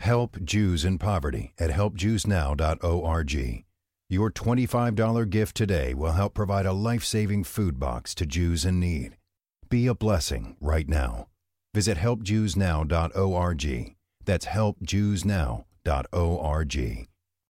Help Jews in Poverty at helpjewsnow.org. Your $25 gift today will help provide a life-saving food box to Jews in need. Be a blessing right now. Visit helpjewsnow.org. That's helpjewsnow.org.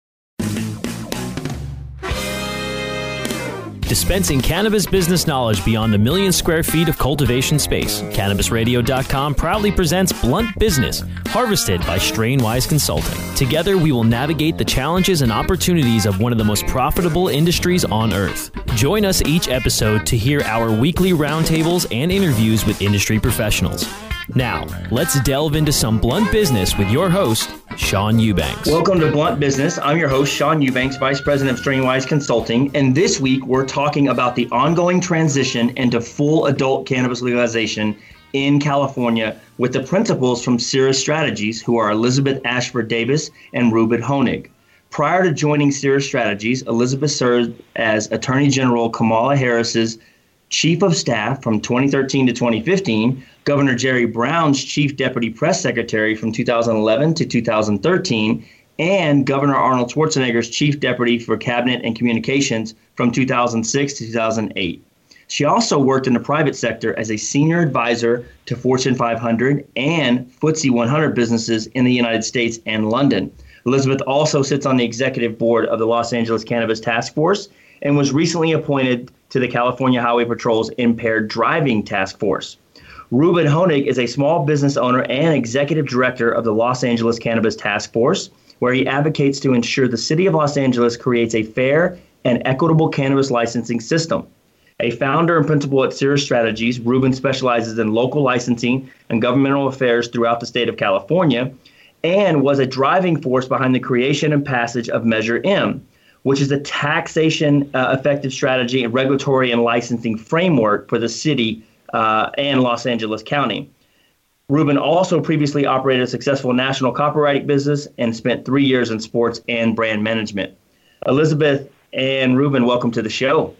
Dispensing cannabis business knowledge beyond a million square feet of cultivation space, CannabisRadio.com proudly presents Blunt Business, harvested by Strainwise Consulting. Together, we will navigate the challenges and opportunities of one of the most profitable industries on earth. Join us each episode to hear our weekly roundtables and interviews with industry professionals. Now, let's delve into some blunt business with your host, Sean Eubanks. Welcome to Blunt Business. I'm your host, Sean Eubanks, Vice President of Strainwise Consulting. And this week, we're talking about the ongoing transition into full adult cannabis legalization in California with the principals from Cirrus Strategies, who are Elizabeth Ashford Davis and Reuben Honig. Prior to joining Cirrus Strategies, Elizabeth served as Attorney General Kamala Harris's Chief of Staff from 2013 to 2015, Governor Jerry Brown's Chief Deputy Press Secretary from 2011 to 2013, and Governor Arnold Schwarzenegger's Chief Deputy for Cabinet and Communications from 2006 to 2008. She also worked in the private sector as a senior advisor to Fortune 500 and FTSE 100 businesses in the United States and London. Elizabeth also sits on the executive board of the Los Angeles Cannabis Task Force and was recently appointed to the California Highway Patrol's Impaired Driving Task Force. Reuben Honig is a small business owner and executive director of the Los Angeles Cannabis Task Force, where he advocates to ensure the city of Los Angeles creates a fair and equitable cannabis licensing system. A founder and principal at Cirrus Strategies, Reuben specializes in local licensing and governmental affairs throughout the state of California and was a driving force behind the creation and passage of Measure M, which is a taxation effective strategy and regulatory and licensing framework for the city and Los Angeles County. Reuben also previously operated a successful national copywriting business and spent 3 years in sports and brand management. Elizabeth and Reuben, welcome to the show.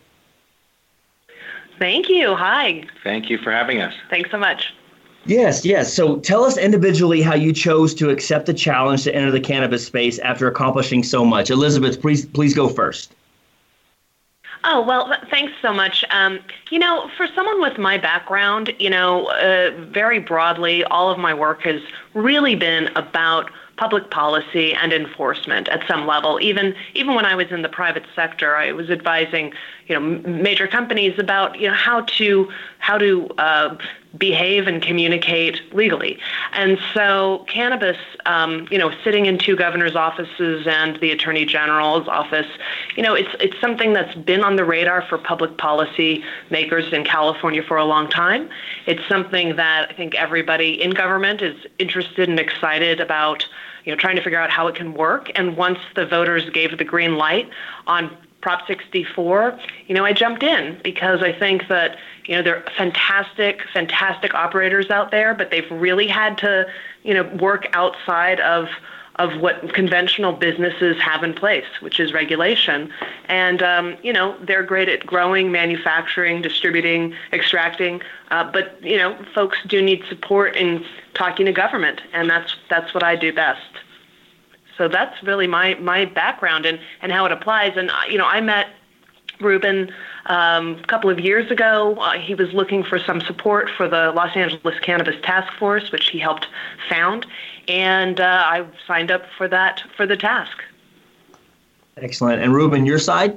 Thank you. Hi. Thank you for having us. Thanks so much. Yes. So tell us individually how you chose to accept the challenge to enter the cannabis space after accomplishing so much. Elizabeth, please go first. Oh, well, thanks so much. For someone with my background, very broadly, all of my work has really been about public policy and enforcement at some level. Even when I was in the private sector, I was advising, major companies about, how to behave and communicate legally. And so cannabis, sitting in two governors' offices and the Attorney General's office, it's something that's been on the radar for public policy makers in California for a long time. It's something that I think everybody in government is interested and excited about, trying to figure out how it can work. And once the voters gave the green light on Prop 64, I jumped in because I think that, there are fantastic operators out there, but they've really had to, work outside of what conventional businesses have in place, which is regulation. And, they're great at growing, manufacturing, distributing, extracting. But, folks do need support in talking to government, and that's what I do best. So that's really my background and how it applies. And, I met Reuben a couple of years ago. He was looking for some support for the Los Angeles Cannabis Task Force, which he helped found. And I signed up for the task. Excellent. And Reuben, your side?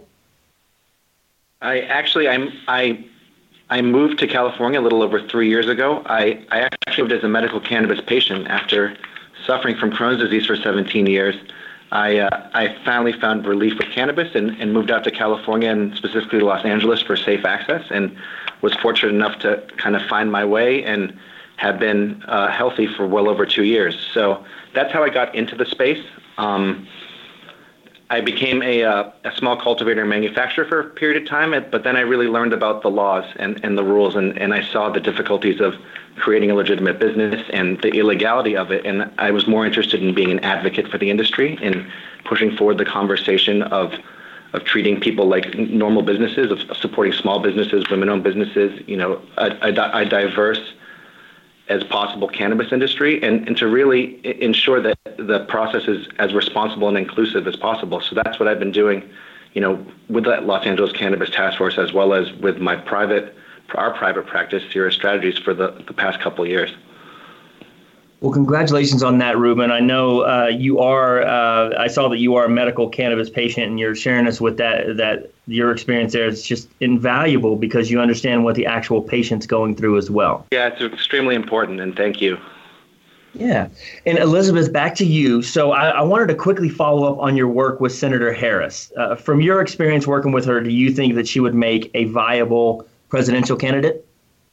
I moved to California a little over 3 years ago. I actually lived as a medical cannabis patient after suffering from Crohn's disease for 17 years. I finally found relief with cannabis and moved out to California and specifically Los Angeles for safe access, and was fortunate enough to kind of find my way and have been healthy for well over 2 years. So that's how I got into the space. I became a small cultivator and manufacturer for a period of time, but then I really learned about the laws and the rules, and I saw the difficulties of creating a legitimate business and the illegality of it. And I was more interested in being an advocate for the industry and pushing forward the conversation of treating people like normal businesses, of supporting small businesses, women-owned businesses, a diverse as possible cannabis industry and to really ensure that the process is as responsible and inclusive as possible. So that's what I've been doing, with the Los Angeles Cannabis Task Force, as well as with our private practice, Cirrus Strategies, for the past couple of years. Well, congratulations on that, Ruben. I know you are. I saw that you are a medical cannabis patient, and you're sharing us with that your experience there is just invaluable because you understand what the actual patient's going through as well. Yeah, it's extremely important, and thank you. Yeah. And Elizabeth, back to you. So I wanted to quickly follow up on your work with Senator Harris. From your experience working with her, do you think that she would make a viable presidential candidate?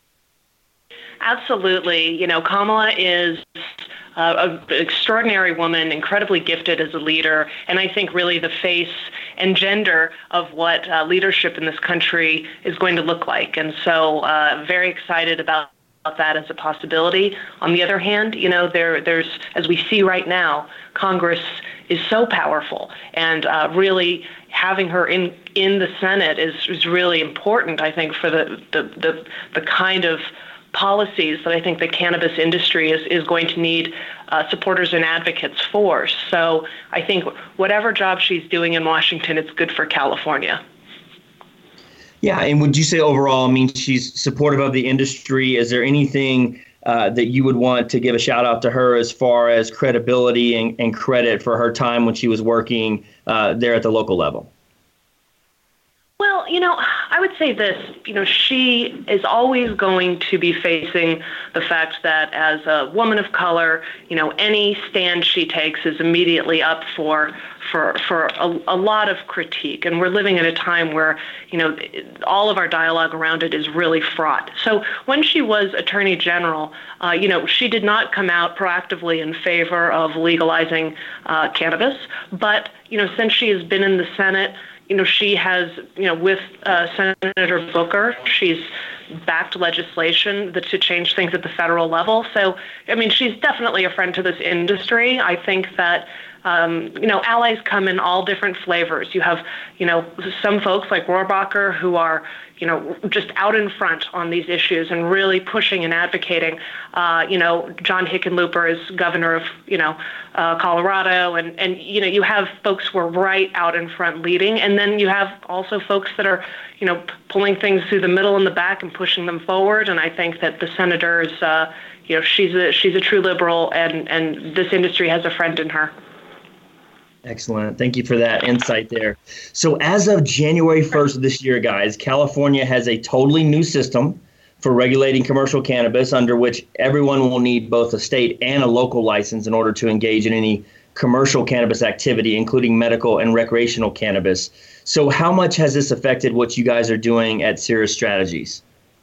Absolutely. Kamala is an extraordinary woman, incredibly gifted as a leader, and I think really the face and gender of what leadership in this country is going to look like. And so very excited about that as a possibility. On the other hand, there's, as we see right now, Congress is so powerful, and really having her in the Senate is really important, I think, for the kind of policies that I think the cannabis industry is going to need supporters and advocates for. So I think whatever job she's doing in Washington, it's good for California. Yeah, and would you say overall, she's supportive of the industry? Is there anything that you would want to give a shout out to her as far as credibility and credit for her time when she was working there at the local level? Well, I would say this, she is always going to be facing the fact that as a woman of color, any stand she takes is immediately up for a lot of critique. And we're living at a time where, all of our dialogue around it is really fraught. So when she was Attorney General, she did not come out proactively in favor of legalizing cannabis. But, since she has been in the Senate, she has, with Senator Booker, she's backed legislation to change things at the federal level. So, she's definitely a friend to this industry. I think that, allies come in all different flavors. You have, some folks like Rohrabacher who are, just out in front on these issues and really pushing and advocating. John Hickenlooper is governor of, Colorado, and you have folks who are right out in front leading, and then you have also folks that are, pulling things through the middle and the back and pushing them forward. And I think that the senator is, she's a true liberal, and this industry has a friend in her. Excellent. Thank you for that insight there. So as of January 1st of this year, guys, California has a totally new system for regulating commercial cannabis under which everyone will need both a state and a local license in order to engage in any commercial cannabis activity, including medical and recreational cannabis. So how much has this affected what you guys are doing at Cirrus Strategies?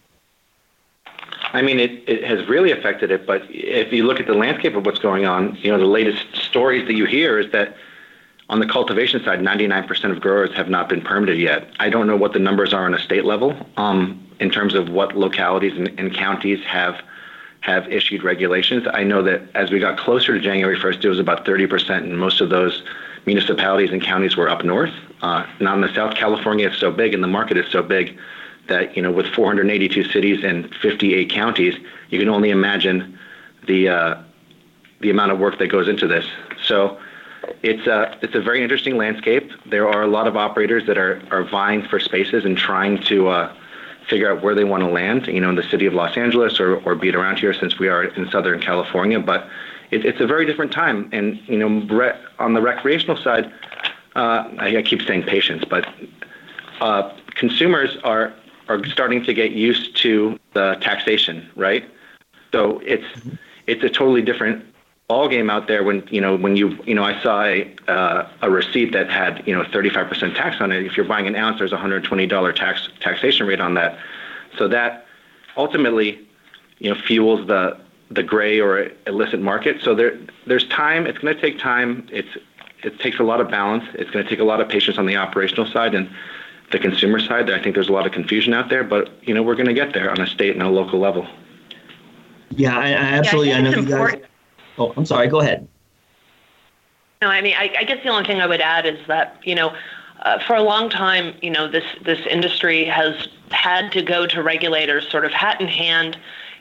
It has really affected it, but if you look at the landscape of what's going on, the latest stories that you hear is that on the cultivation side, 99% of growers have not been permitted yet. I don't know what the numbers are on a state level in terms of what localities and counties have issued regulations. I know that as we got closer to January 1st, it was about 30%, and most of those municipalities and counties were up north. Now in the South, California is so big and the market is so big that, with 482 cities and 58 counties, you can only imagine the amount of work that goes into this. So it's a very interesting landscape. There are a lot of operators that are vying for spaces and trying to figure out where they want to land, in the city of Los Angeles or be it around here since we are in Southern California. But it's a very different time. And, on the recreational side, I keep saying patients, but consumers are starting to get used to the taxation, right? So it's a totally different ball game out there when I saw a receipt that had 35% tax on it. If you're buying an ounce, there's $120 taxation rate on that. So that ultimately fuels the gray or illicit market. So there's time. It's going to take time. It takes a lot of balance. It's going to take a lot of patience on the operational side and the consumer side. I think there's a lot of confusion out there, but we're going to get there on a state and a local level. Yeah, I absolutely. I know you guys. Oh, I'm sorry. Go ahead. No, I guess the only thing I would add is that, for a long time, this industry has had to go to regulators sort of hat in hand,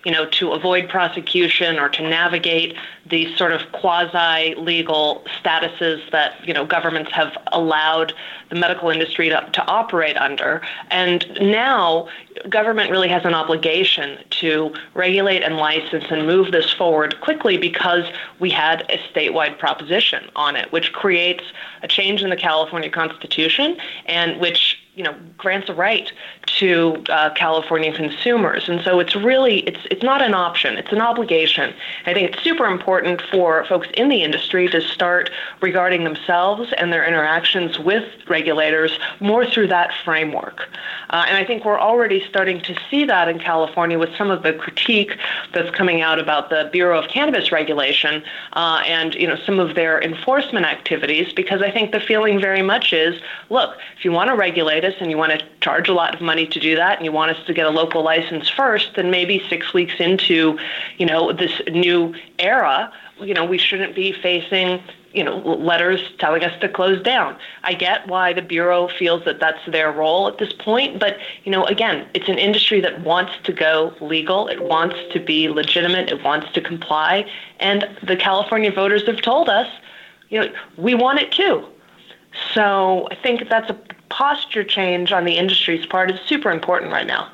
to avoid prosecution or to navigate these sort of quasi-legal statuses that, governments have allowed the medical industry to operate under. And now government really has an obligation to regulate and license and move this forward quickly because we had a statewide proposition on it, which creates a change in the California Constitution and which grants a right to California consumers. And so it's not an option, it's an obligation. I think it's super important for folks in the industry to start regarding themselves and their interactions with regulators more through that framework. And I think we're already starting to see that in California with some of the critique that's coming out about the Bureau of Cannabis Regulation and some of their enforcement activities, because I think the feeling very much is, look, if you want to regulate us and you want to charge a lot of money to do that and you want us to get a local license first, then maybe 6 weeks into this new era, we shouldn't be facing letters telling us to close down. I get why the Bureau feels that that's their role at this point, but, again, it's an industry that wants to go legal, it wants to be legitimate, it wants to comply, and the California voters have told us, we want it too. So I think that's a posture change on the industry's part is super important right now.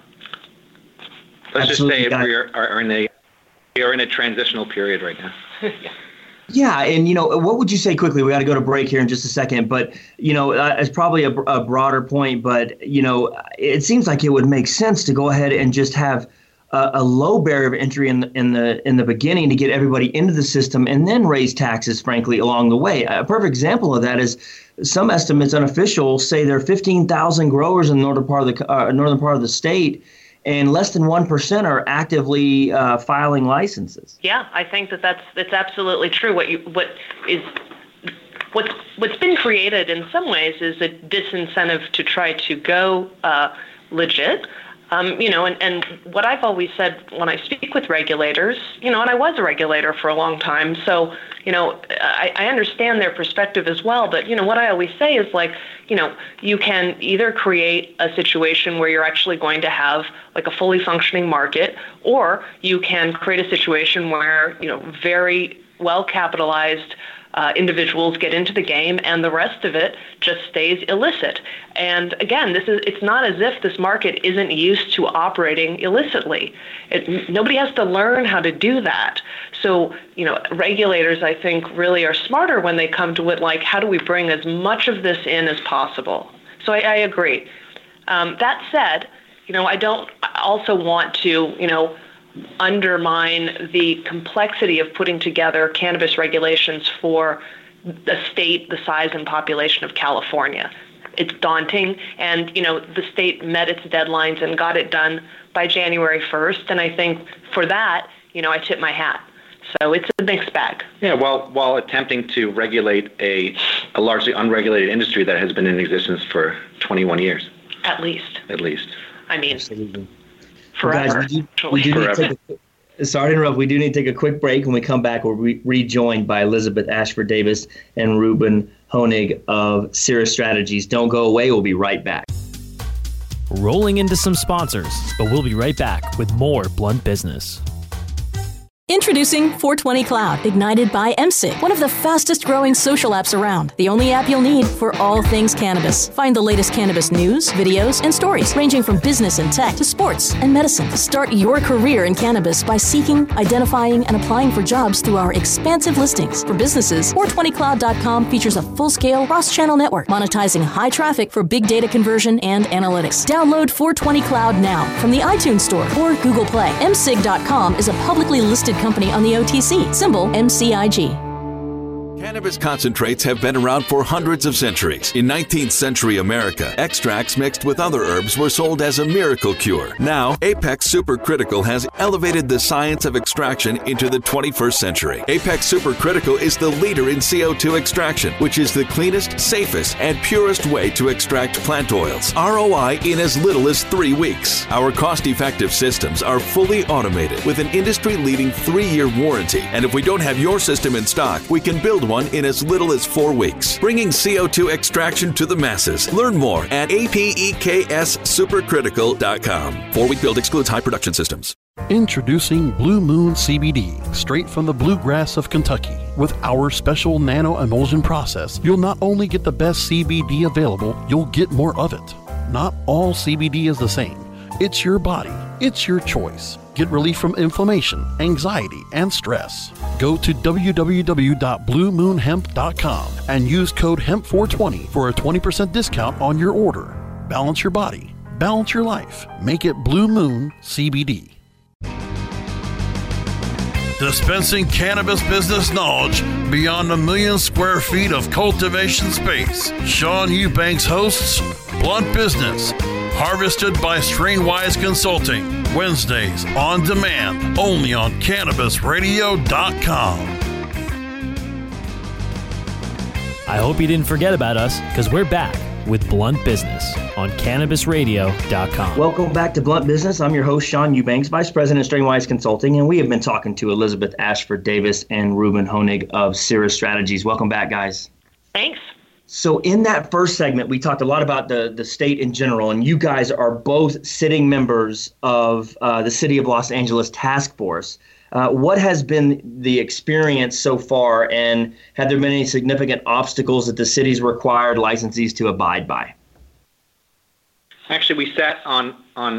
Let's Absolutely. Just say we are in a transitional period right now. Yeah, and what would you say quickly? We got to go to break here in just a second, but it's probably a broader point. But it seems like it would make sense to go ahead and just have a low barrier of entry in the beginning to get everybody into the system, and then raise taxes, frankly, along the way. A perfect example of that is some estimates, unofficial, say there are 15,000 growers in the northern part of the state, and less than 1% are actively filing licenses. Yeah, I think that's absolutely true. What's been created in some ways is a disincentive to try to go legit. And what I've always said when I speak with regulators, and I was a regulator for a long time, so, I understand their perspective as well. But, what I always say is you can either create a situation where you're actually going to have like a fully functioning market, or you can create a situation where, very well capitalized individuals get into the game and the rest of it just stays illicit. And again, it's not as if this market isn't used to operating illicitly. Nobody has to learn how to do that. So, regulators, I think, really are smarter when they come to it like, how do we bring as much of this in as possible? So I agree. That said, I don't also want to, undermine the complexity of putting together cannabis regulations for a state the size and population of California. It's daunting, and the state met its deadlines and got it done by January 1st, and I think for that, I tip my hat. So it's a mixed bag. Yeah, while attempting to regulate a largely unregulated industry that has been in existence for 21 years. At least. I mean, absolutely. Forever. Guys, sorry to interrupt. We do need to take a quick break. When we come back, we'll be rejoined by Elizabeth Ashford Davis and Ruben Honig of Cirrus Strategies. Don't go away. We'll be right back. Rolling into some sponsors, but we'll be right back with more Blunt Business. Introducing 420 Cloud, ignited by MSIG, one of the fastest growing social apps around. The only app you'll need for all things cannabis. Find the latest cannabis news, videos, and stories, ranging from business and tech to sports and medicine. Start your career in cannabis by seeking, identifying, and applying for jobs through our expansive listings. For businesses, 420cloud.com features a full-scale cross-channel network, monetizing high traffic for big data conversion and analytics. Download 420 Cloud now from the iTunes Store or Google Play. MSIG.com is a publicly listed company on the OTC, symbol MCIG. Cannabis concentrates have been around for hundreds of centuries. In 19th century America, extracts mixed with other herbs were sold as a miracle cure. Now, Apex Supercritical has elevated the science of extraction into the 21st century. Apex Supercritical is the leader in CO2 extraction, which is the cleanest, safest, and purest way to extract plant oils. ROI in as little as 3 weeks. Our cost-effective systems are fully automated with an industry-leading 3-year warranty. And if we don't have your system in stock, we can build one in as little as 4 weeks, bringing CO2 extraction to the masses. Learn more at apexsupercritical.com. 4-week build excludes high production systems. Introducing Blue Moon CBD, straight from the bluegrass of Kentucky. With our special nano-emulsion process, you'll not only get the best CBD available, you'll get more of it. Not all CBD is the same. It's your body. It's your choice. Get relief from inflammation, anxiety, and stress. Go to www.bluemoonhemp.com and use code HEMP420 for a 20% discount on your order. Balance your body. Balance your life. Make it Blue Moon CBD. Dispensing cannabis business knowledge beyond 1 million square feet of cultivation space. Sean Eubanks hosts Blunt Business, harvested by Strainwise Consulting. Wednesdays on demand, only on CannabisRadio.com. I hope you didn't forget about us, because we're back with Blunt Business on CannabisRadio.com. Welcome back to Blunt Business. I'm your host, Sean Eubanks, Vice President of Strainwise Consulting, and we have been talking to Elizabeth Ashford Davis and Ruben Honig of Cirrus Strategies. Welcome back, guys. Thanks. So in that first segment, we talked a lot about the state in general, and you guys are both sitting members of the City of Los Angeles Task Force. What has been the experience so far, and have there been any significant obstacles that the city's required licensees to abide by? Actually, we sat on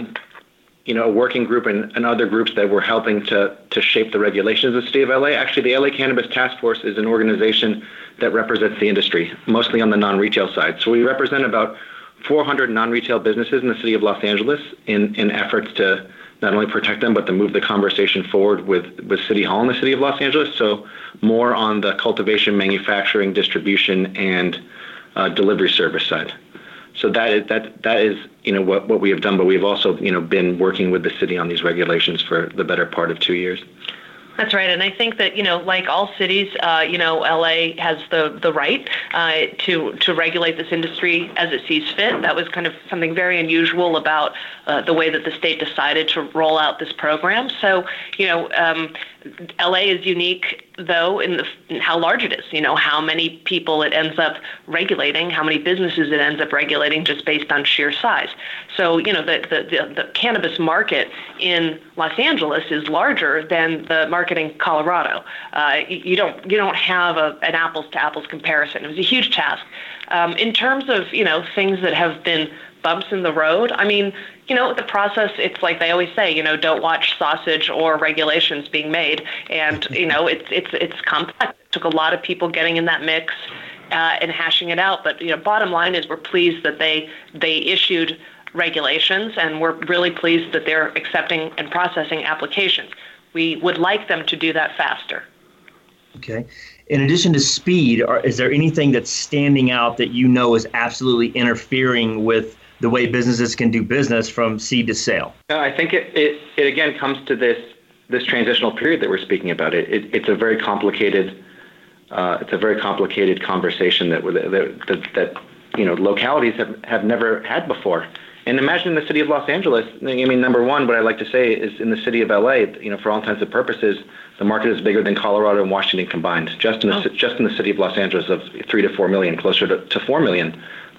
a working group and other groups that were helping to shape the regulations of the City of LA. Actually, the LA Cannabis Task Force is an organization that represents the industry, mostly on the non-retail side. So we represent about 400 non-retail businesses in the City of Los Angeles in efforts to not only protect them, but to move the conversation forward with City Hall in the City of Los Angeles. So more on the cultivation, manufacturing, distribution, and delivery service side. So that is what we have done, but we've also been working with the city on these regulations for the better part of 2 years. That's right, and I think that like all cities, LA has the right to regulate this industry as it sees fit. That was kind of something very unusual about the way that the state decided to roll out this program. So LA is unique, though, in how large it is. How many people it ends up regulating, how many businesses it ends up regulating, just based on sheer size. So the cannabis market in Los Angeles is larger than the market in Colorado. You don't have an apples to apples comparison. It was a huge task. In terms of things that have been bumps in the road, I mean, the process, it's like they always say, don't watch sausage or regulations being made. And, it's complex. It took a lot of people getting in that mix and hashing it out. But, bottom line is we're pleased that they issued regulations, and we're really pleased that they're accepting and processing applications. We would like them to do that faster. Okay. In addition to speed, is there anything that's standing out that is absolutely interfering with the way businesses can do business from seed to sale? I think it again comes to this transitional period that we're speaking about. It's a very complicated conversation that localities have never had before. And imagine the City of Los Angeles. I mean, number one, what I like to say is in the City of LA, for all intents and purposes, the market is bigger than Colorado and Washington combined. Just in the City of Los Angeles of 3 to 4 million, closer to 4 million.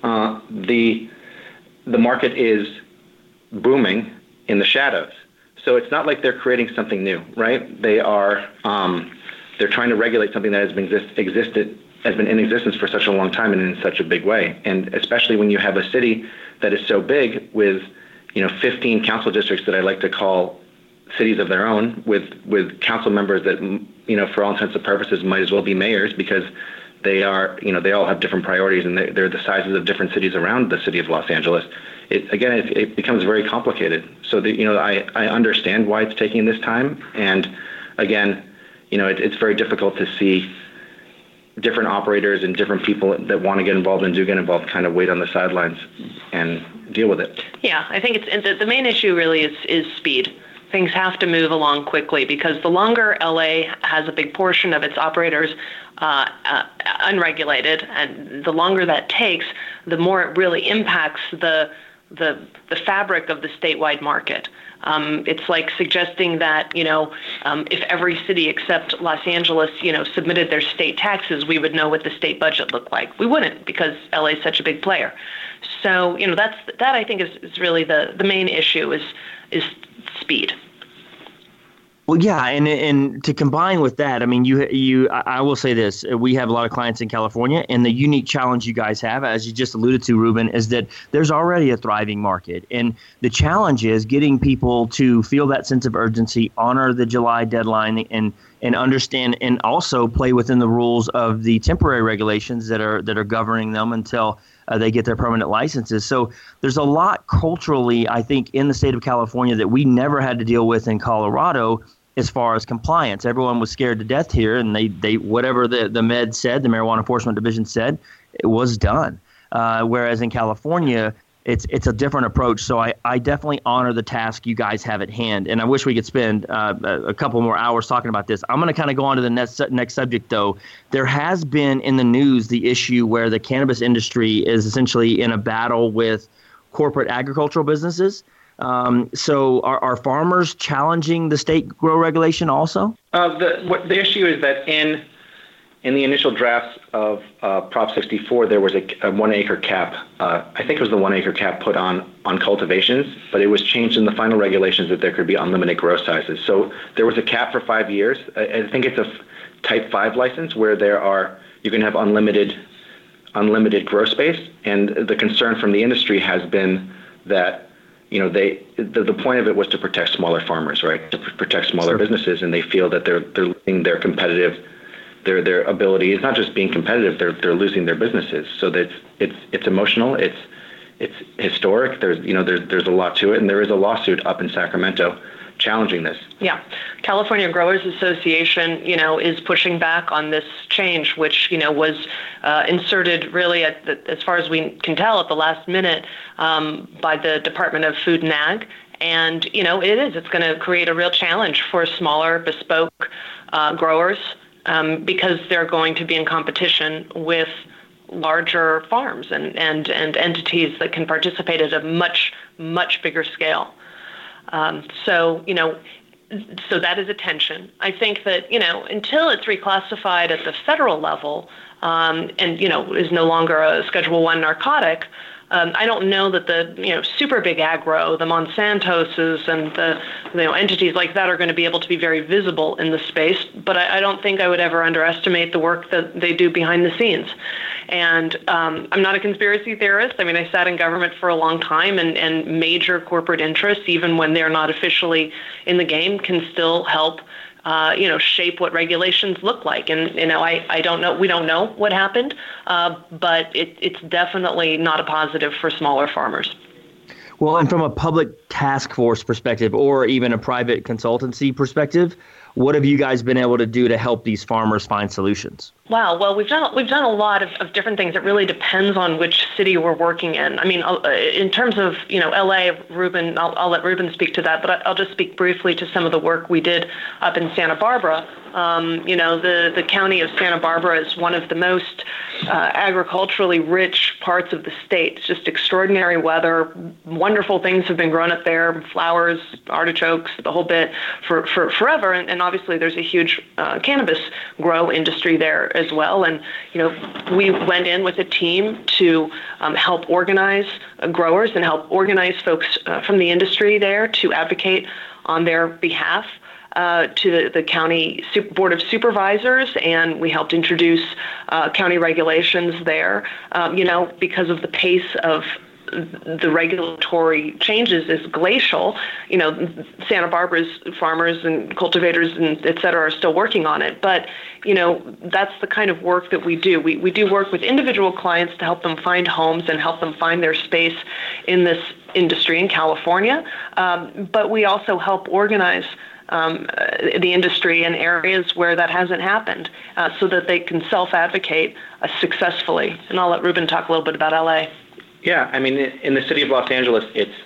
The market is booming in the shadows. So it's not like they're creating something new, right? They're trying to regulate something that has been in existence for such a long time and in such a big way. And especially when you have a city that is so big with 15 council districts that I like to call cities of their own, with council members that for all intents and purposes might as well be mayors, because they all have different priorities, and they're the sizes of different cities around the City of Los Angeles. It becomes very complicated. So I understand why it's taking this time, and again, it's very difficult to see different operators and different people that want to get involved and do get involved kind of wait on the sidelines and deal with it. Yeah, I think the main issue really is speed. Things have to move along quickly, because the longer LA has a big portion of its operators unregulated, and the longer that takes, the more it really impacts the fabric of the statewide market. It's like suggesting that, if every city except Los Angeles, submitted their state taxes, we would know what the state budget looked like. We wouldn't, because LA is such a big player. So, that I think is really the main issue is speed. Well, yeah, and to combine with that, I mean, I will say this: we have a lot of clients in California, and the unique challenge you guys have, as you just alluded to, Ruben, is that there's already a thriving market, and the challenge is getting people to feel that sense of urgency, honor the July deadline, and understand, and also play within the rules of the temporary regulations that are governing them until they get their permanent licenses. So there's a lot culturally, I think, in the state of California that we never had to deal with in Colorado as far as compliance. Everyone was scared to death here, and they whatever the med said, the Marijuana Enforcement Division said, it was done. Whereas in California, it's a different approach. So I definitely honor the task you guys have at hand. And I wish we could spend a couple more hours talking about this. I'm going to kind of go on to the next subject, though. There has been in the news the issue where the cannabis industry is essentially in a battle with corporate agricultural businesses. So are farmers challenging the state grow regulation also? The issue is that in the initial drafts of Prop 64, there was a 1 acre cap. I think it was the 1 acre cap put on cultivations, but it was changed in the final regulations that there could be unlimited grow sizes. So there was a cap for 5 years. I think it's a type 5 license where you can have unlimited grow space. And the concern from the industry has been that, the point of it was to protect smaller farmers, right? To protect smaller businesses, and they feel that they're losing their competitive. Their ability is not just being competitive; they're losing their businesses. So that it's emotional, it's historic. There's a lot to it, and there is a lawsuit up in Sacramento challenging this. Yeah, California Growers Association, is pushing back on this change, which was inserted really as far as we can tell at the last minute by the Department of Food and Ag. And it's going to create a real challenge for smaller bespoke growers. Because they're going to be in competition with larger farms and entities that can participate at a much, much bigger scale. So that is a tension. I think that, until it's reclassified at the federal level and is no longer a Schedule I narcotic, I don't know that the super big agro, the Monsantoses and the entities like that are going to be able to be very visible in the space. But I don't think I would ever underestimate the work that they do behind the scenes. And I'm not a conspiracy theorist. I mean, I sat in government for a long time, and major corporate interests, even when they're not officially in the game, can still help shape what regulations look like. And, I don't know, we don't know what happened, but it's definitely not a positive for smaller farmers. Well, and from a public task force perspective, or even a private consultancy perspective, what have you guys been able to do to help these farmers find solutions? Wow. Well, we've done a lot of different things. It really depends on which city we're working in. I mean, in terms of, LA, Ruben, I'll let Ruben speak to that, but I'll just speak briefly to some of the work we did up in Santa Barbara. The county of Santa Barbara is one of the most agriculturally rich parts of the state. It's just extraordinary weather. Wonderful things have been grown up there, flowers, artichokes, the whole bit for forever. And obviously there's a huge cannabis grow industry there as well. And, we went in with a team to help organize growers and help organize folks from the industry there to advocate on their behalf to the county board of supervisors, and we helped introduce county regulations there. Because of the pace of the regulatory changes is glacial. Santa Barbara's farmers and cultivators and et cetera are still working on it. But, that's the kind of work that we do. We do work with individual clients to help them find homes and help them find their space in this industry in California. But we also help organize the industry in areas where that hasn't happened so that they can self-advocate successfully. And I'll let Ruben talk a little bit about LA. Yeah, I mean, in the city of Los Angeles,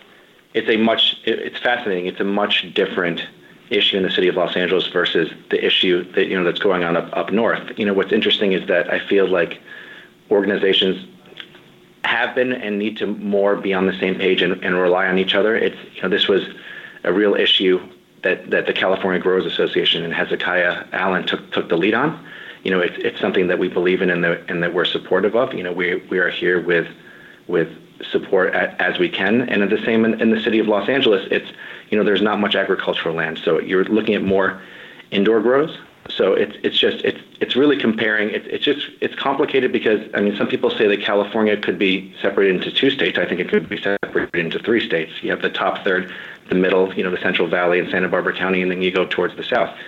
it's fascinating. It's a much different issue in the city of Los Angeles versus the issue that that's going on up north. What's interesting is that I feel like organizations have been and need to more be on the same page and rely on each other. This was a real issue that the California Growers Association and Hezekiah Allen took the lead on. It's something that we believe in and that we're supportive of. We are here with support as we can. And the same in the city of Los Angeles, it's, there's not much agricultural land. So you're looking at more indoor grows. So it's really comparing. It's complicated because, some people say that California could be separated into 2 states. I think it could be separated into 3 states. You have the top third, the middle, the Central Valley and Santa Barbara County, and then you go towards the south.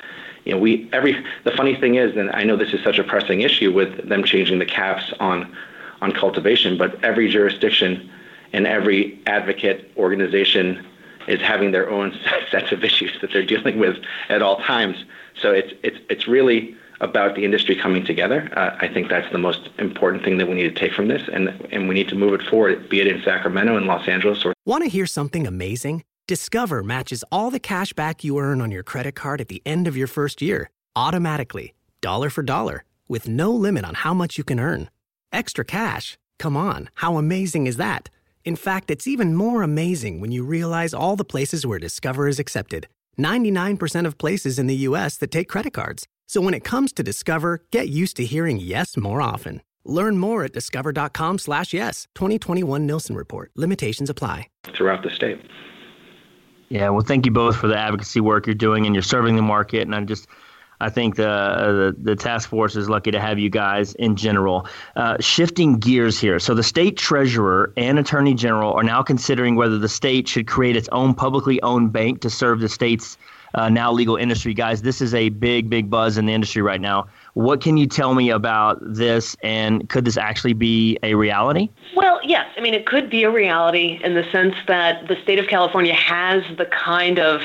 The funny thing is, and I know this is such a pressing issue with them changing the caps on cultivation, but every jurisdiction and every advocate organization is having their own sets of issues that they're dealing with at all times. So it's really about the industry coming together. I think that's the most important thing that we need to take from this, and we need to move it forward, be it in Sacramento and Los Angeles. Want to hear something amazing? Discover matches all the cash back you earn on your credit card at the end of your first year, automatically, dollar for dollar, with no limit on how much you can earn. Extra cash? Come on, how amazing is that? In fact, it's even more amazing when you realize all the places where Discover is accepted. 99% of places in the U.S. that take credit cards. So when it comes to Discover, get used to hearing yes more often. Learn more at discover.com/yes. 2021 Nielsen Report. Limitations apply. Throughout the state. Yeah, well, thank you both for the advocacy work you're doing, and you're serving the market. And I think the task force is lucky to have you guys in general. Shifting gears here. So the state treasurer and attorney general are now considering whether the state should create its own publicly owned bank to serve the state's now legal industry. Guys, this is a big buzz in the industry right now. What can you tell me about this, and could this actually be a reality? Well, yes. It could be a reality in the sense that the state of California has the kind of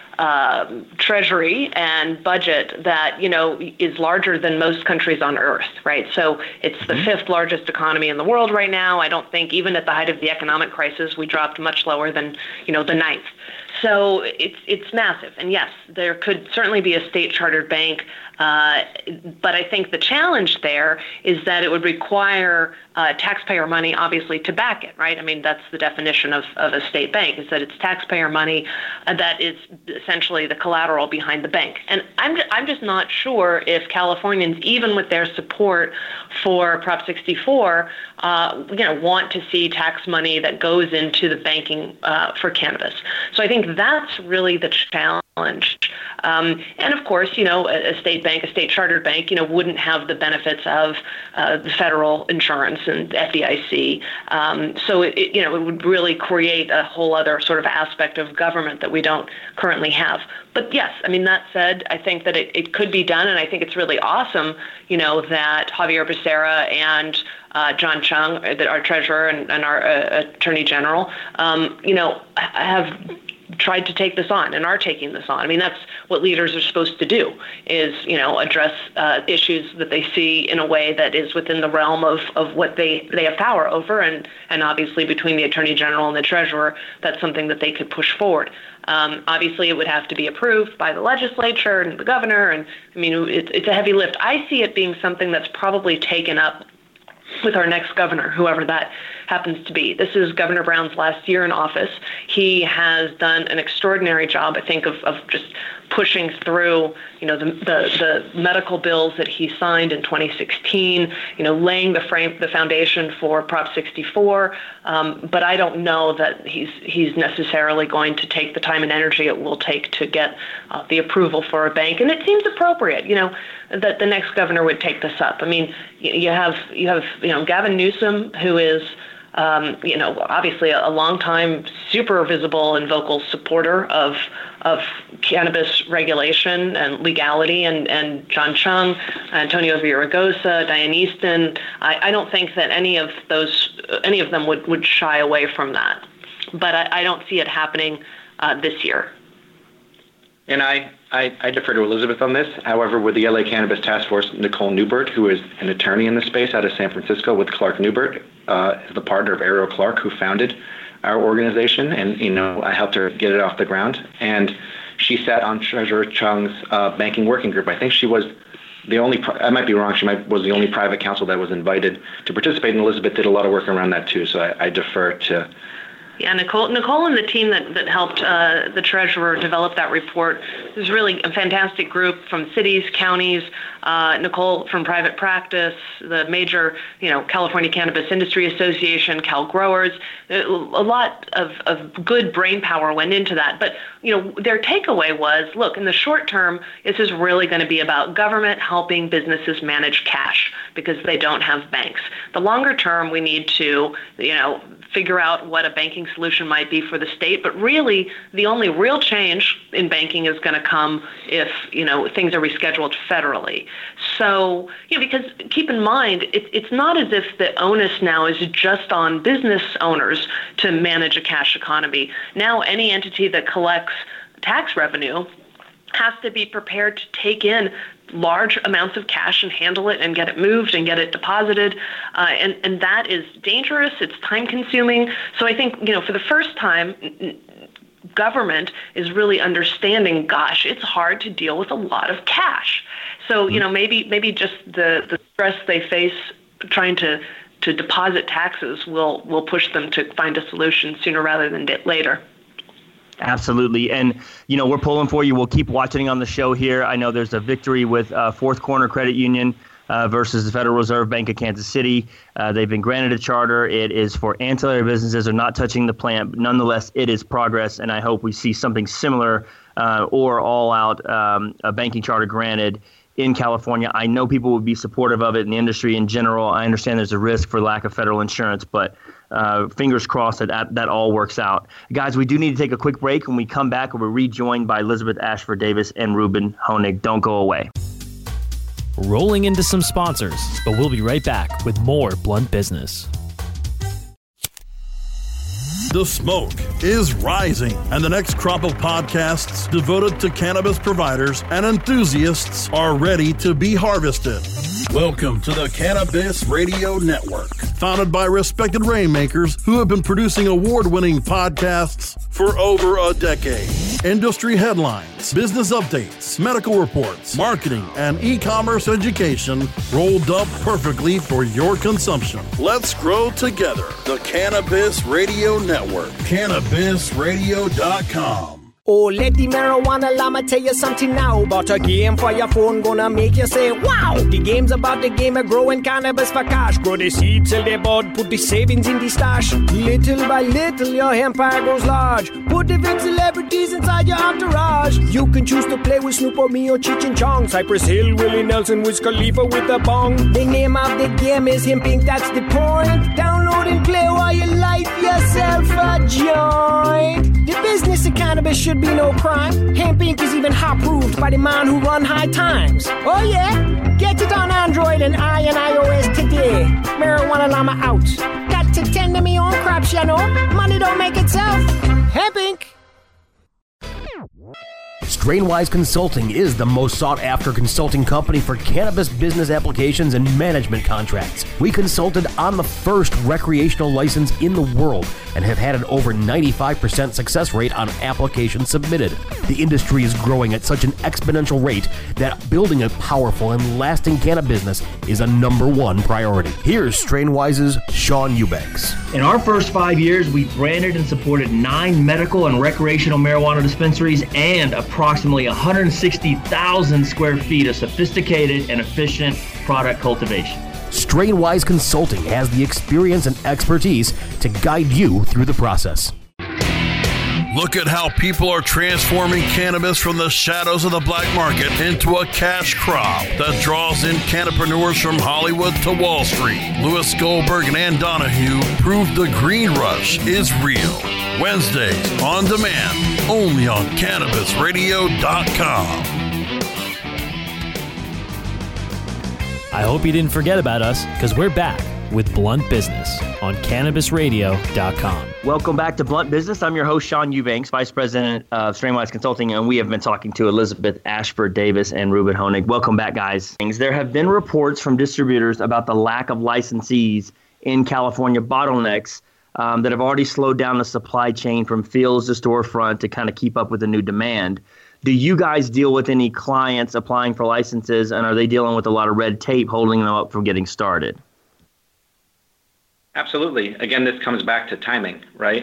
treasury and budget that, is larger than most countries on earth, right? So it's the 5th largest economy in the world right now. I don't think even at the height of the economic crisis, we dropped much lower than, the 9th. So it's massive. And yes, there could certainly be a state chartered bank. But I think the challenge there is that it would require taxpayer money, obviously, to back it, right? That's the definition of a state bank, is that it's taxpayer money that is essentially the collateral behind the bank. And I'm just not sure if Californians, even with their support for Prop 64, want to see tax money that goes into the banking for cannabis. So I think that's really the challenge. And of course, a state bank, a state chartered bank, wouldn't have the benefits of the federal insurance and FDIC. So it would really create a whole other sort of aspect of government that we don't currently have. But yes, that said, I think that it could be done, and I think it's really awesome, that Xavier Becerra and John Chung, our treasurer and our attorney general, have tried to take this on and are taking this on. That's what leaders are supposed to do, is, address issues that they see in a way that is within the realm of what they have power over. And obviously between the attorney general and the treasurer, that's something that they could push forward. Obviously, it would have to be approved by the legislature and the governor. And it's a heavy lift. I see it being something that's probably taken up with our next governor, whoever that happens to be. This is Governor Brown's last year in office. He has done an extraordinary job, I think, of just pushing through, the medical bills that he signed in 2016, laying the foundation for Prop 64. But I don't know that he's necessarily going to take the time and energy it will take to get the approval for a bank. And it seems appropriate, that the next governor would take this up. You have Gavin Newsom, who is obviously a longtime super visible and vocal supporter of cannabis regulation and legality, and John Chung, Antonio Villaraigosa, Diane Easton. I don't think that any of them would shy away from that. But I don't see it happening this year. And I defer to Elizabeth on this. However, with the LA Cannabis Task Force, Nicole Newbert, who is an attorney in the space out of San Francisco with Clark Newbert, is the partner of Ariel Clark, who founded our organization. And, I helped her get it off the ground. And she sat on Treasurer Chung's banking working group. I think she was the only, I might be wrong, was the only private counsel that was invited to participate. And Elizabeth did a lot of work around that too. So I defer to Yeah, Nicole and the team that helped the treasurer develop that report. There's really a fantastic group from cities, counties, Nicole from private practice, the major, California Cannabis Industry Association, Cal Growers. A lot of good brain power went into that. But, their takeaway was, look, in the short term, this is really going to be about government helping businesses manage cash because they don't have banks. The longer term, we need to, figure out what a banking solution might be for the state. But really, the only real change in banking is going to come if, things are rescheduled federally. So, because keep in mind, it's not as if the onus now is just on business owners to manage a cash economy. Now, any entity that collects tax revenue has to be prepared to take in large amounts of cash and handle it and get it moved and get it deposited. And that is dangerous. It's time consuming. So I think, for the first time, government is really understanding, gosh, it's hard to deal with a lot of cash. So, maybe just the stress they face trying to deposit taxes will push them to find a solution sooner rather than later. Absolutely. And, we're pulling for you. We'll keep watching on the show here. I know there's a victory with Fourth Corner Credit Union versus the Federal Reserve Bank of Kansas City. They've been granted a charter. It is for ancillary businesses. They're not touching the plant. But nonetheless, it is progress. And I hope we see something similar or all out a banking charter granted in California. I know people would be supportive of it in the industry in general. I understand there's a risk for lack of federal insurance, but fingers crossed that all works out. Guys, we do need to take a quick break. When we come back, we'll be rejoined by Elizabeth Ashford Davis and Ruben Honig. Don't go away. Rolling into some sponsors, but we'll be right back with more Blunt Business. The smoke is rising, and the next crop of podcasts devoted to cannabis providers and enthusiasts are ready to be harvested. Welcome to the Cannabis Radio Network, founded by respected rainmakers who have been producing award-winning podcasts for over a decade. Industry headlines, business updates, medical reports, marketing, and e-commerce education rolled up perfectly for your consumption. Let's grow together. The Cannabis Radio Network. CannabisRadio.com. Oh, let the marijuana llama tell you something now about a game for your phone gonna make you say, wow! The game's about the game of growing cannabis for cash. Grow the seed, sell the bud, put the savings in the stash. Little by little, your empire grows large. Put the big celebrities inside your entourage. You can choose to play with Snoop or me or Cheech and Chong, Cypress Hill, Willie Nelson, Wiz Khalifa with a bong. The name of the game is Hemp Inc., that's the point. Download and play while you light yourself a joint. The business of cannabis should be no crime. Hemp Inc. is even hot-proved by the man who run High Times. Oh yeah? Get it on Android and iOS today. Marijuana llama out. Got to tend to me own crops, you know. Money don't make itself. Hemp Inc. Strainwise Consulting is the most sought-after consulting company for cannabis business applications and management contracts. We consulted on the first recreational license in the world and have had an over 95% success rate on applications submitted. The industry is growing at such an exponential rate that building a powerful and lasting cannabis business is a #1 priority. Here's Strainwise's Sean Eubanks. In our first 5 years, we branded and supported 9 medical and recreational marijuana dispensaries and approximately 160,000 square feet of sophisticated and efficient product cultivation. Strainwise Consulting has the experience and expertise to guide you through the process. Look at how people are transforming cannabis from the shadows of the black market into a cash crop that draws in cannapreneurs from Hollywood to Wall Street. Lewis Goldberg and Ann Donahue prove the green rush is real. Wednesdays on demand, only on CannabisRadio.com. I hope you didn't forget about us, because we're back with Blunt Business on CannabisRadio.com. Welcome back to Blunt Business. I'm your host, Sean Eubanks, Vice President of Strainwise Consulting, and we have been talking to Elizabeth Ashford Davis and Ruben Honig. Welcome back, guys. There have been reports from distributors about the lack of licensees in California, bottlenecks that have already slowed down the supply chain from fields to storefront to kind of keep up with the new demand. Do you guys deal with any clients applying for licenses, and are they dealing with a lot of red tape holding them up from getting started? Absolutely. Again, this comes back to timing, right?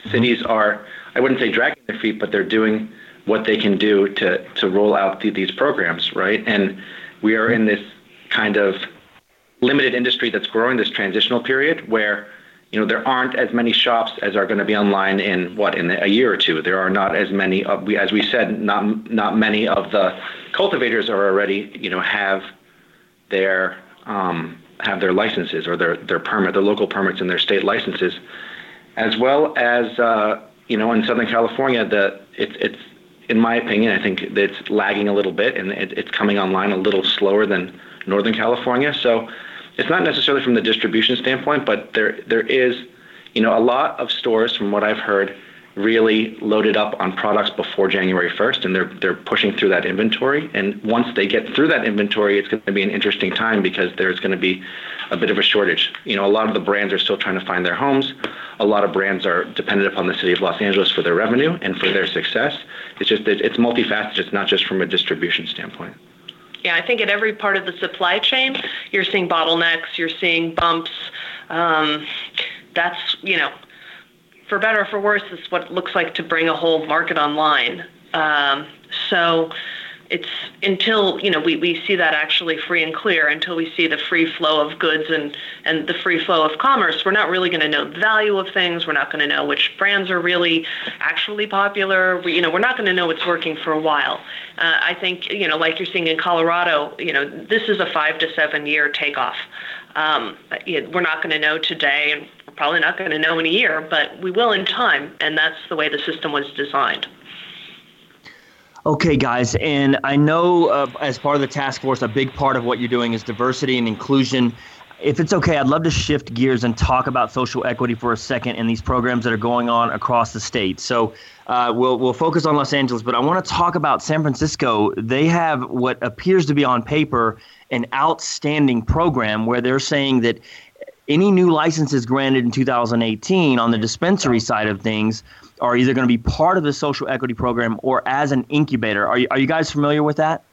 cities are, I wouldn't say dragging their feet, but they're doing what they can do to roll out these programs, right? And we are in this kind of limited industry that's growing, this transitional period where, there aren't as many shops as are going to be online in a year or two. There are not as many as we said, not many of the cultivators are already, have their licenses or their permit, their local permits and their state licenses, as well as, in Southern California, it's in my opinion, I think that it's lagging a little bit and it's coming online a little slower than Northern California. So it's not necessarily from the distribution standpoint, but there is, a lot of stores, from what I've heard, really loaded up on products before January 1st, and they're pushing through that inventory. And once they get through that inventory, it's going to be an interesting time because there's going to be a bit of a shortage. A lot of the brands are still trying to find their homes. A lot of brands are dependent upon the city of Los Angeles for their revenue and for their success. It's multifaceted. It's not just from a distribution standpoint. Yeah, I think at every part of the supply chain, you're seeing bottlenecks, you're seeing bumps. That's, for better or for worse, is what it looks like to bring a whole market online. So it's until, we see that actually free and clear, until we see the free flow of goods and the free flow of commerce, we're not really going to know the value of things. We're not going to know which brands are really actually popular. We're not going to know what's working for a while. I think, like you're seeing in Colorado, this is a 5 to 7 year takeoff. We're not going to know today, and we're probably not going to know in a year, but we will in time, and that's the way the system was designed. Okay, guys, and I know as part of the task force, a big part of what you're doing is diversity and inclusion. If it's okay, I'd love to shift gears and talk about social equity for a second and these programs that are going on across the state. So we'll focus on Los Angeles, but I want to talk about San Francisco. They have what appears to be on paper an outstanding program where they're saying that any new licenses granted in 2018 on the dispensary side of things are either going to be part of the social equity program or as an incubator. Are you guys familiar with that?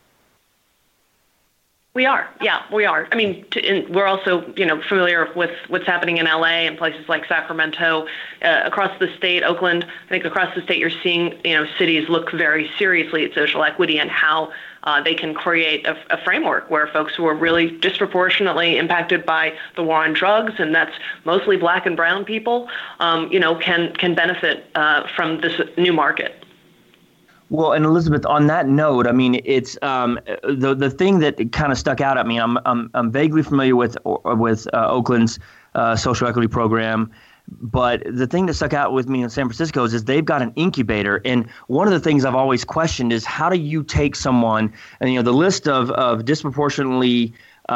We are. Yeah, we are. I mean, we're also, familiar with what's happening in LA and places like Sacramento, across the state, Oakland. I think across the state, you're seeing, cities look very seriously at social equity and how they can create a framework where folks who are really disproportionately impacted by the war on drugs, and that's mostly Black and brown people, can benefit from this new market. Well, and Elizabeth, on that note, I mean, it's the thing that kind of stuck out at me. I'm vaguely familiar with Oakland's social equity program, but the thing that stuck out with me in San Francisco is they've got an incubator, and one of the things I've always questioned is how do you take someone, and the list of disproportionately,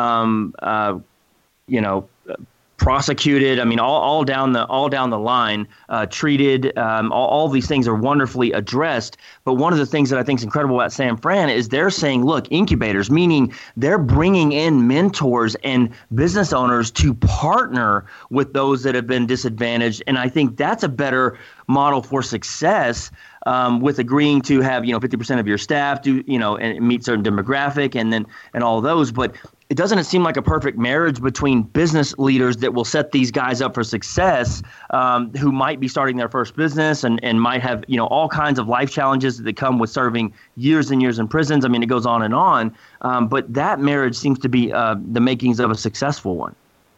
prosecuted. I mean, all down the line, treated. All these things are wonderfully addressed. But one of the things that I think is incredible about San Fran is they're saying, look, incubators, meaning they're bringing in mentors and business owners to partner with those that have been disadvantaged. And I think that's a better model for success. With agreeing to have 50% of your staff do and meet certain demographic and all of those, but doesn't it seem like a perfect marriage between business leaders that will set these guys up for success, who might be starting their first business and might have all kinds of life challenges that come with serving years and years in prisons. I mean, it goes on and on, but that marriage seems to be the makings of a successful one.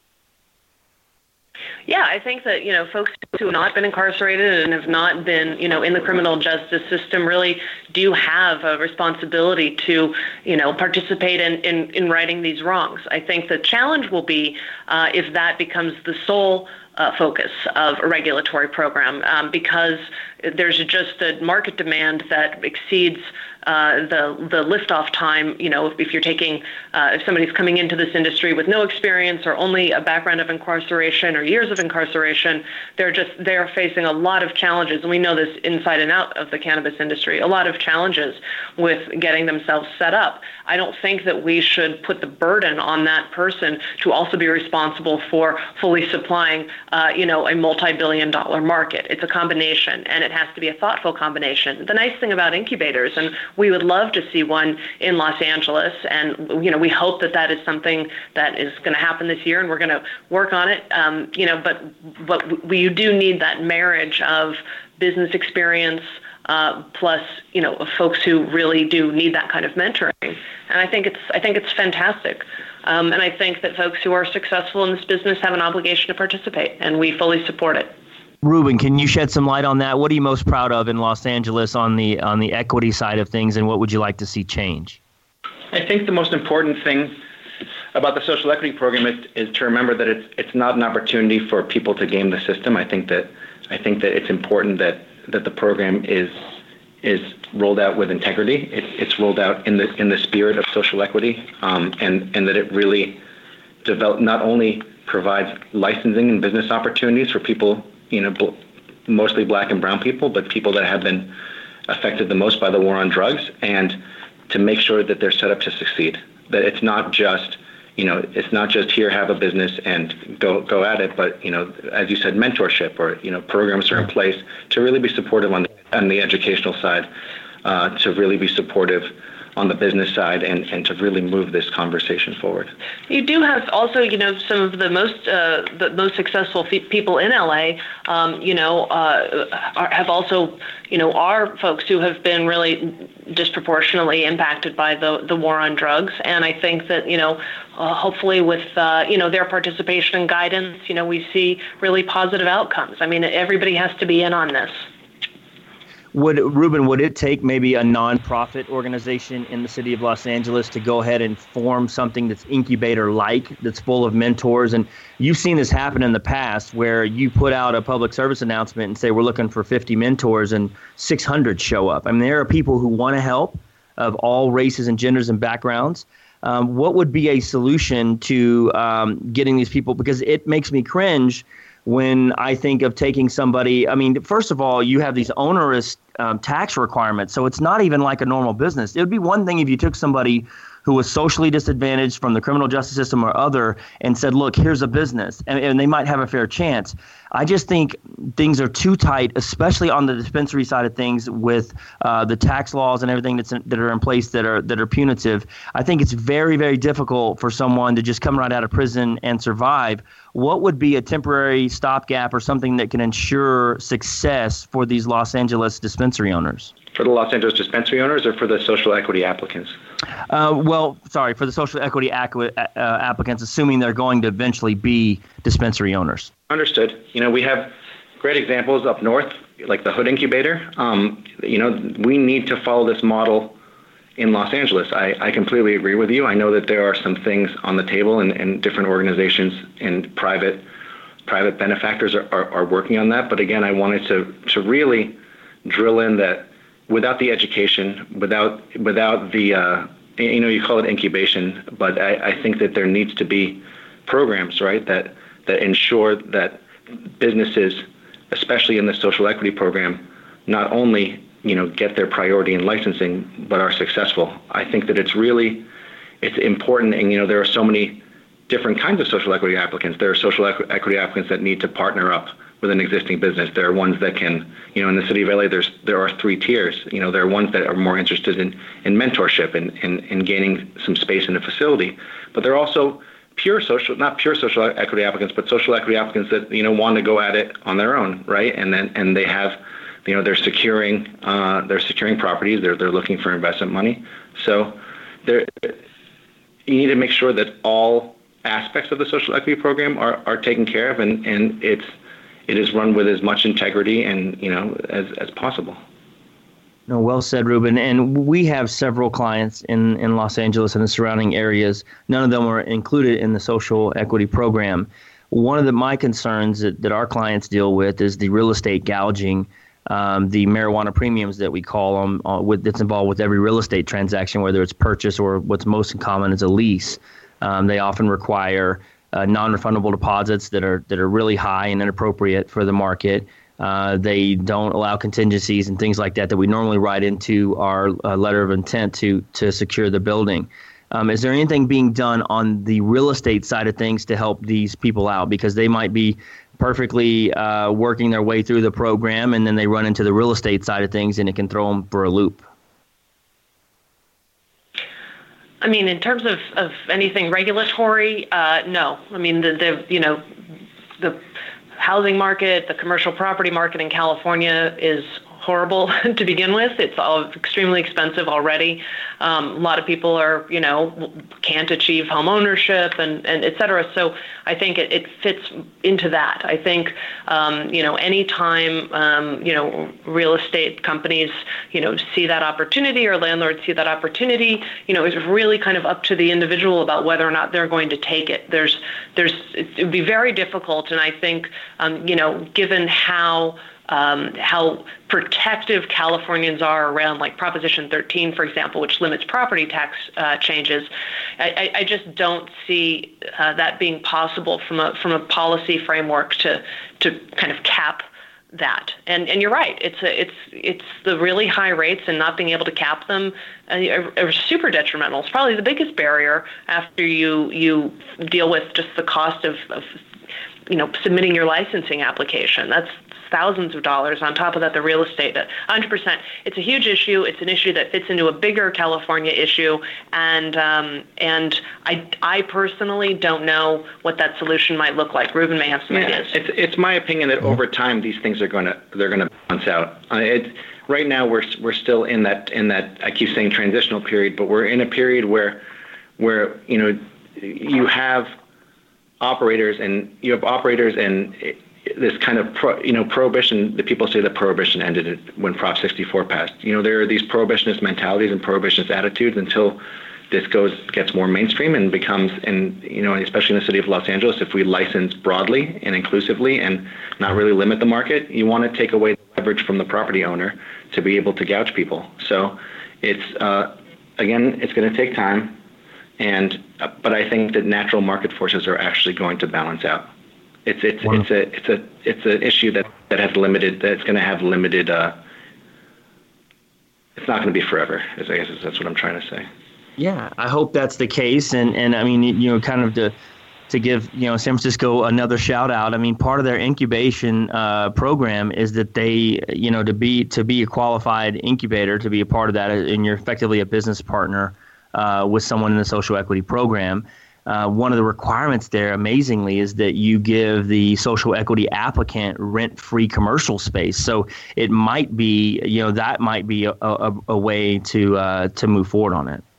Yeah, I think that, folks who have not been incarcerated and have not been, in the criminal justice system really do have a responsibility to, participate in righting these wrongs. I think the challenge will be if that becomes the sole focus of a regulatory program, because there's just a market demand that exceeds the liftoff time. If you're taking, if somebody's coming into this industry with no experience or only a background of incarceration or years of incarceration, they're facing a lot of challenges. And we know this inside and out of the cannabis industry, a lot of challenges with getting themselves set up. I don't think that we should put the burden on that person to also be responsible for fully supplying, a multi-billion-dollar market. It's a combination, and it has to be a thoughtful combination. The nice thing about incubators, and we would love to see one in Los Angeles. And, we hope that is something that is going to happen this year, and we're going to work on it. But we do need that marriage of business experience plus, folks who really do need that kind of mentoring. And I think it's fantastic. And I think that folks who are successful in this business have an obligation to participate, and we fully support it. Ruben, can you shed some light on that? What are you most proud of in Los Angeles on the equity side of things, and what would you like to see change? I think the most important thing about the social equity program is to remember that it's not an opportunity for people to game the system. I think that it's important that the program is rolled out with integrity. It's rolled out in the spirit of social equity, and that it really not only provides licensing and business opportunities for people, mostly Black and brown people, but people that have been affected the most by the war on drugs, and to make sure that they're set up to succeed. That it's not just here, have a business and go at it, but as you said, mentorship or programs are in place to really be supportive on the educational side, to really be supportive on the business side, and to really move this conversation forward. You do have also, some of the most successful people in LA, have also, are folks who have been really disproportionately impacted by the war on drugs. And I think that, hopefully with, their participation and guidance, we see really positive outcomes. I mean, everybody has to be in on this. Would it take maybe a nonprofit organization in the city of Los Angeles to go ahead and form something that's incubator-like, that's full of mentors? And you've seen this happen in the past where you put out a public service announcement and say, we're looking for 50 mentors, and 600 show up. I mean, there are people who want to help of all races and genders and backgrounds. What would be a solution to getting these people? Because it makes me cringe when I think of taking somebody. I mean, first of all, you have these onerous tax requirements, so it's not even like a normal business. It would be one thing if you took somebody who was socially disadvantaged from the criminal justice system or other and said, look, here's a business, and they might have a fair chance. I just think things are too tight, especially on the dispensary side of things with the tax laws and everything that are in place that are punitive. I think it's very, very difficult for someone to just come right out of prison and survive. What would be a temporary stopgap or something that can ensure success for these Los Angeles dispensary owners? For the Los Angeles dispensary owners, or for the social equity applicants? For the social equity applicants, assuming they're going to eventually be dispensary owners. Understood. We have great examples up north, like the Hood Incubator. We need to follow this model in Los Angeles. I completely agree with you. I know that there are some things on the table, and different organizations and private benefactors are working on that. But again, I wanted to really drill in that without the education, without the, you call it incubation, but I think that there needs to be programs, right, that ensure that businesses, especially in the social equity program, not only get their priority in licensing, but are successful. I think that it's important, and there are so many different kinds of social equity applicants. There are social equity applicants that need to partner up with an existing business. There are ones that can, in the city of LA, there are 3 tiers. There are ones that are more interested in mentorship and gaining some space in a facility. But there are also not pure social equity applicants, but social equity applicants that, want to go at it on their own, right? And they have, they're securing properties. They're looking for investment money. So you need to make sure that all aspects of the social equity program are taken care of, and it is run with as much integrity and as possible. No, well said, Ruben. And we have several clients in Los Angeles and the surrounding areas. None of them are included in the social equity program. One of my concerns that our clients deal with is the real estate gouging, the marijuana premiums that we call them, that's involved with every real estate transaction, whether it's purchase or what's most common is a lease. They often require non-refundable deposits that are really high and inappropriate for the market. They don't allow contingencies and things like that we normally write into our letter of intent to secure the building. Is there anything being done on the real estate side of things to help these people out? Because they might be perfectly working their way through the program, and then they run into the real estate side of things, and it can throw them for a loop. I mean, in terms of anything regulatory, no. I mean, the housing market, the commercial property market in California is horrible to begin with. It's all extremely expensive already. A lot of people are, can't achieve home ownership and et cetera. So I think it fits into that. I think, anytime, real estate companies, see that opportunity or landlords see that opportunity, it's really kind of up to the individual about whether or not they're going to take it. It would be very difficult. And I think, given how protective Californians are around, like Proposition 13, for example, which limits property tax changes, I just don't see that being possible from a policy framework to kind of cap that. And you're right. It's the really high rates and not being able to cap them are super detrimental. It's probably the biggest barrier after you deal with just the cost of submitting your licensing application. That's thousands of dollars. On top of that, the real estate, 100%. It's a huge issue. It's an issue that fits into a bigger California issue, and I personally don't know what that solution might look like. Ruben may have some ideas. It's my opinion that over time these things they're going to balance out. Right now we're still in that I keep saying transitional period, but we're in a period where you have operators and this kind of prohibition. The people say that prohibition ended when Prop 64 passed. There are these prohibitionist mentalities and prohibitionist attitudes until this gets more mainstream and becomes, especially in the city of Los Angeles, if we license broadly and inclusively and not really limit the market, you want to take away the leverage from the property owner to be able to gouge people. So it's it's going to take time, but I think that natural market forces are actually going to balance out. It's an issue that has limited. That's going to have limited. It's not going to be forever. I guess that's what I'm trying to say. Yeah, I hope that's the case. And I mean, kind of to give San Francisco another shout out. I mean, part of their incubation program is that they to be a qualified incubator, to be a part of that, and you're effectively a business partner with someone in the social equity program. One of the requirements there, amazingly, is that you give the social equity applicant rent-free commercial space. So it might be, that might be a way to move forward on it.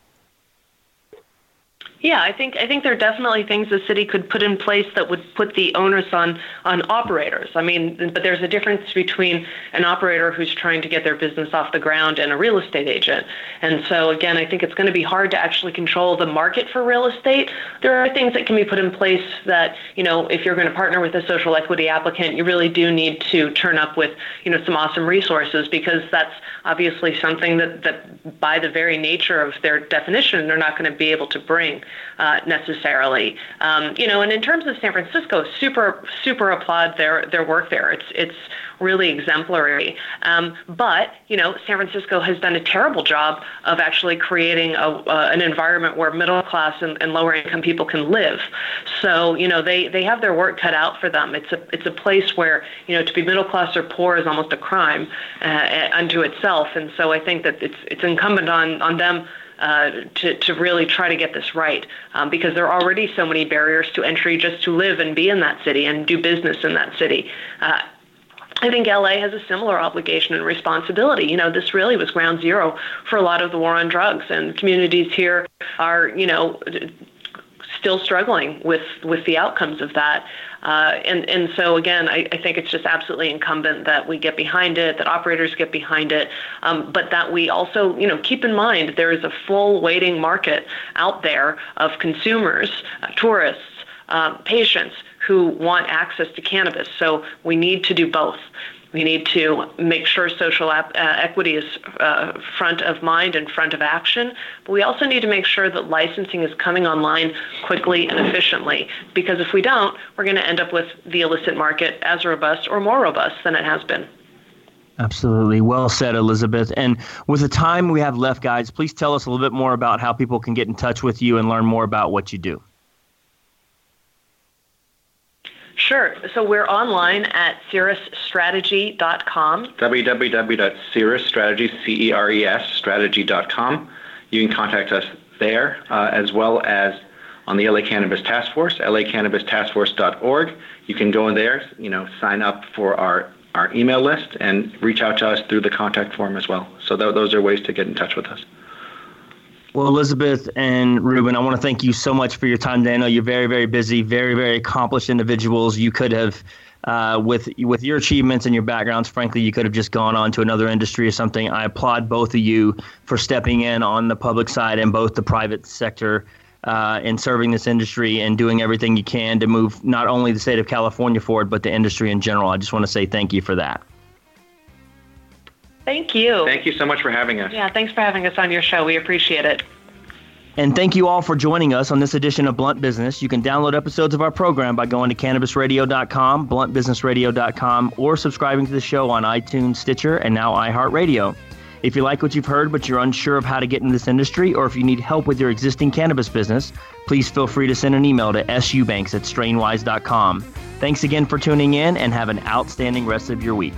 Yeah, I think there are definitely things the city could put in place that would put the onus on operators. I mean, but there's a difference between an operator who's trying to get their business off the ground and a real estate agent. And so, again, I think it's going to be hard to actually control the market for real estate. There are things that can be put in place that, if you're going to partner with a social equity applicant, you really do need to turn up with, some awesome resources, because that's obviously something that by the very nature of their definition, they're not going to be able to bring necessarily. And in terms of San Francisco, super applaud their work there. It's really exemplary. But San Francisco has done a terrible job of actually creating an environment where middle class and lower income people can live. So they have their work cut out for them. It's a place where to be middle class or poor is almost a crime unto itself. And so I think that it's incumbent on them to really try to get this right, because there are already so many barriers to entry just to live and be in that city and do business in that city. I think LA has a similar obligation and responsibility. This really was ground zero for a lot of the war on drugs, and communities here are, still struggling with the outcomes of that. And so, again, I think it's just absolutely incumbent that we get behind it, that operators get behind it, but that we also, keep in mind there is a full waiting market out there of consumers, tourists, patients who want access to cannabis. So we need to do both. We need to make sure social equity is front of mind and front of action, but we also need to make sure that licensing is coming online quickly and efficiently, because if we don't, we're going to end up with the illicit market as robust or more robust than it has been. Absolutely. Well said, Elizabeth. And with the time we have left, guys, please tell us a little bit more about how people can get in touch with you and learn more about what you do. Sure. So we're online at ceresstrategy.com. www.ceresstrategy.com. You can contact us there, as well as on the LA Cannabis Task Force, lacannabistaskforce.org. You can go in there, sign up for our email list and reach out to us through the contact form as well. So those are ways to get in touch with us. Well, Elizabeth and Ruben, I want to thank you so much for your time today. I know you're very, very busy, very, very accomplished individuals. You could have, with your achievements and your backgrounds, frankly, you could have just gone on to another industry or something. I applaud both of you for stepping in on the public side and both the private sector in serving this industry and doing everything you can to move not only the state of California forward, but the industry in general. I just want to say thank you for that. Thank you. Thank you so much for having us. Yeah, thanks for having us on your show. We appreciate it. And thank you all for joining us on this edition of Blunt Business. You can download episodes of our program by going to cannabisradio.com, bluntbusinessradio.com, or subscribing to the show on iTunes, Stitcher, and now iHeartRadio. If you like what you've heard but you're unsure of how to get into this industry, or if you need help with your existing cannabis business, please feel free to send an email to subanks@strainwise.com. Thanks again for tuning in, and have an outstanding rest of your week.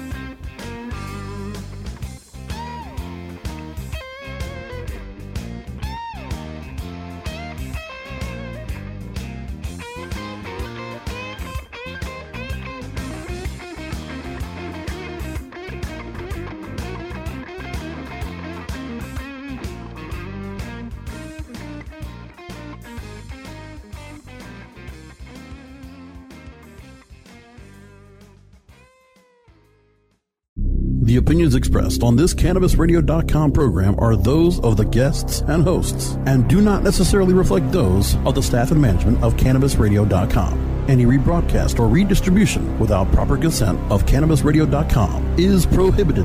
The opinions expressed on this CannabisRadio.com program are those of the guests and hosts and do not necessarily reflect those of the staff and management of CannabisRadio.com. Any rebroadcast or redistribution without proper consent of CannabisRadio.com is prohibited.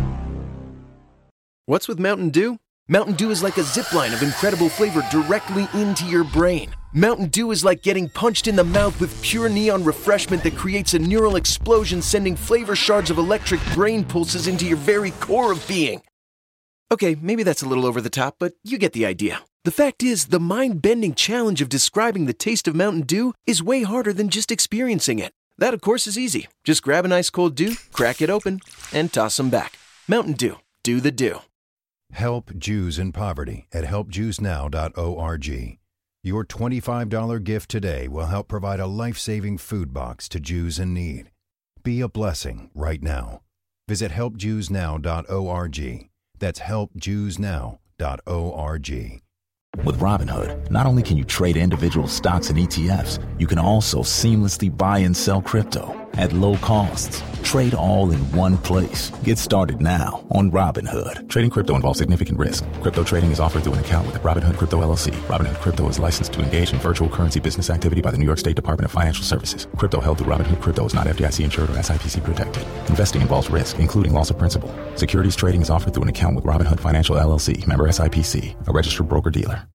What's with Mountain Dew? Mountain Dew is like a zipline of incredible flavor directly into your brain. Mountain Dew is like getting punched in the mouth with pure neon refreshment that creates a neural explosion, sending flavor shards of electric brain pulses into your very core of being. Okay, maybe that's a little over the top, but you get the idea. The fact is, the mind-bending challenge of describing the taste of Mountain Dew is way harder than just experiencing it. That, of course, is easy. Just grab an ice cold Dew, crack it open, and toss them back. Mountain Dew. Do the Dew. Help Jews in Poverty at helpjewsnow.org. Your $25 gift today will help provide a life-saving food box to Jews in need. Be a blessing right now. Visit helpjewsnow.org. That's helpjewsnow.org. With Robinhood, not only can you trade individual stocks and ETFs, you can also seamlessly buy and sell crypto at low costs. Trade all in one place. Get started now on Robinhood. Trading crypto involves significant risk. Crypto trading is offered through an account with Robinhood Crypto LLC. Robinhood Crypto is licensed to engage in virtual currency business activity by the New York State Department of Financial Services. Crypto held through Robinhood Crypto is not FDIC insured or SIPC protected. Investing involves risk, including loss of principal. Securities trading is offered through an account with Robinhood Financial LLC, member SIPC, a registered broker-dealer.